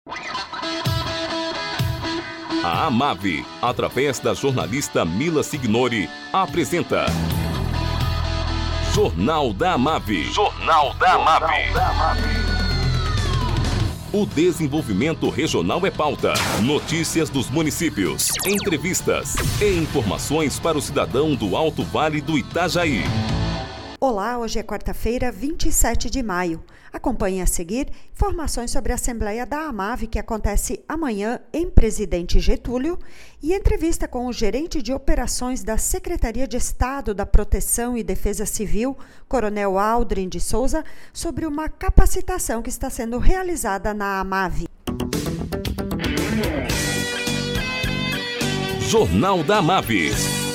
A AMAV, através da jornalista Mila Signori, apresenta Jornal da AMAV. Jornal da AMAV. O desenvolvimento regional é pauta. Notícias dos municípios, entrevistas e informações para o cidadão do Alto Vale do Itajaí. Olá, hoje é quarta-feira, 27 de maio. Acompanhe a seguir informações sobre a Assembleia da AMAV, que acontece amanhã em Presidente Getúlio, e entrevista com o gerente de operações da Secretaria de Estado da Proteção e Defesa Civil, Coronel Aldrin de Souza, sobre uma capacitação que está sendo realizada na AMAV. Jornal da AMAV.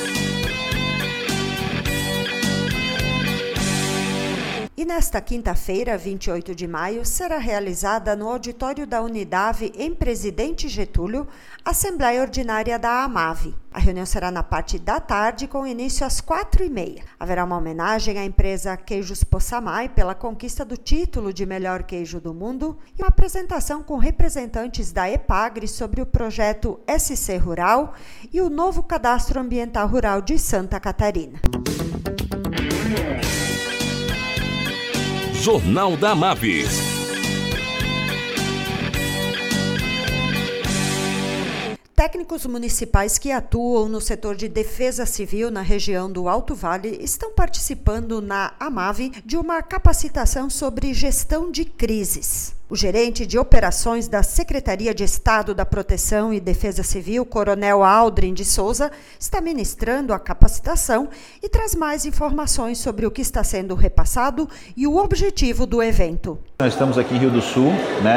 E nesta quinta-feira, 28 de maio, será realizada no auditório da Unidade, em Presidente Getúlio, a Assembleia Ordinária da AMAV. A reunião será na parte da tarde, com início às 4h30. Haverá uma homenagem à empresa Queijos Possamay pela conquista do título de melhor queijo do mundo e uma apresentação com representantes da EPAGRE sobre o projeto SC Rural e o novo Cadastro Ambiental Rural de Santa Catarina. Jornal da AMAV. Técnicos municipais que atuam no setor de defesa civil na região do Alto Vale estão participando na AMAV de uma capacitação sobre gestão de crises. O gerente de operações da Secretaria de Estado da Proteção e Defesa Civil, Coronel Aldrin de Souza, está ministrando a capacitação e traz mais informações sobre o que está sendo repassado e o objetivo do evento. Nós estamos aqui em Rio do Sul,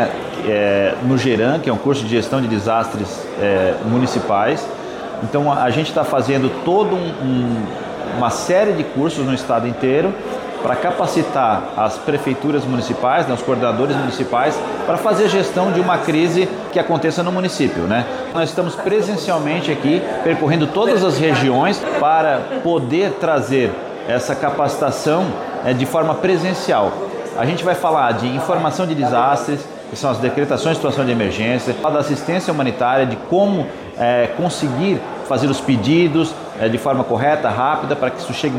no GERAN, que é um curso de gestão de desastres municipais. Então a gente está fazendo toda uma série de cursos no estado inteiro para capacitar as prefeituras municipais, os coordenadores municipais, para fazer gestão de uma crise que aconteça no município. Nós estamos presencialmente aqui, percorrendo todas as regiões para poder trazer essa capacitação de forma presencial. A gente vai falar de informação de desastres, que são as decretações de situação de emergência, da assistência humanitária, de como conseguir fazer os pedidos de forma correta, rápida, para que isso chegue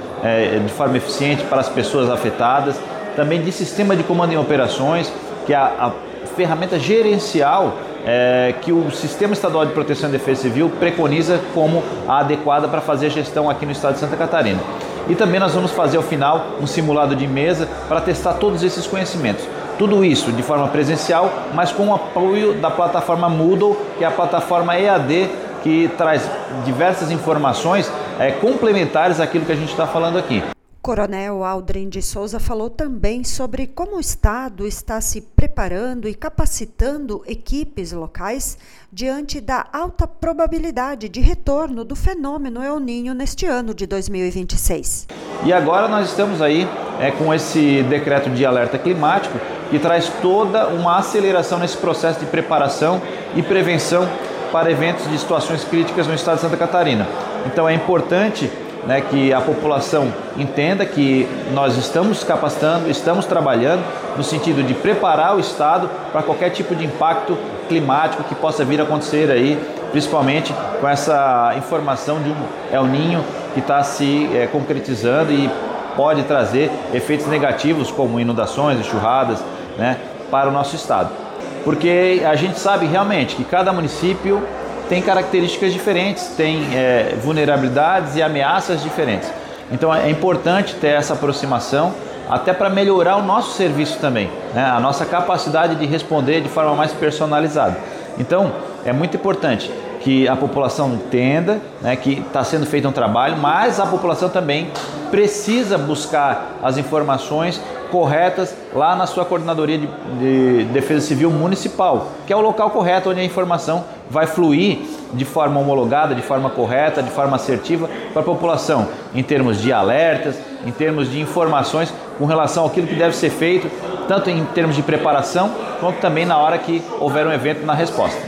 de forma eficiente para as pessoas afetadas. Também de sistema de comando em operações, que é a ferramenta gerencial que o Sistema Estadual de Proteção e Defesa Civil preconiza como a adequada para fazer a gestão aqui no estado de Santa Catarina. E também nós vamos fazer ao final um simulado de mesa para testar todos esses conhecimentos. Tudo isso de forma presencial, mas com o apoio da plataforma Moodle, que é a plataforma EAD, que traz diversas informações complementares àquilo que a gente está falando aqui. Coronel Aldrin de Souza falou também sobre como o Estado está se preparando e capacitando equipes locais diante da alta probabilidade de retorno do fenômeno El Niño neste ano de 2026. E agora nós estamos aí com esse decreto de alerta climático que traz toda uma aceleração nesse processo de preparação e prevenção para eventos de situações críticas no estado de Santa Catarina. Então é importante que a população entenda que nós estamos capacitando, estamos trabalhando no sentido de preparar o Estado para qualquer tipo de impacto climático que possa vir a acontecer aí, principalmente com essa informação de um El Niño que está se concretizando e pode trazer efeitos negativos como inundações, enxurradas, para o nosso Estado. Porque a gente sabe realmente que cada município tem características diferentes, tem vulnerabilidades e ameaças diferentes. Então é importante ter essa aproximação até para melhorar o nosso serviço também, a nossa capacidade de responder de forma mais personalizada. Então é muito importante que a população entenda que está sendo feito um trabalho, mas a população também precisa buscar as informações corretas lá na sua coordenadoria de defesa civil municipal, que é o local correto onde a informação vai fluir de forma homologada, de forma correta, de forma assertiva para a população, em termos de alertas, em termos de informações com relação àquilo que deve ser feito, tanto em termos de preparação, quanto também na hora que houver um evento na resposta.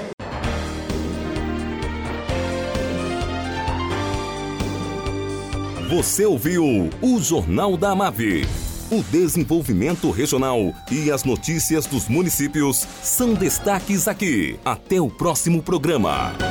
Você ouviu o Jornal da AMAV. O desenvolvimento regional e as notícias dos municípios são destaques aqui. Até o próximo programa.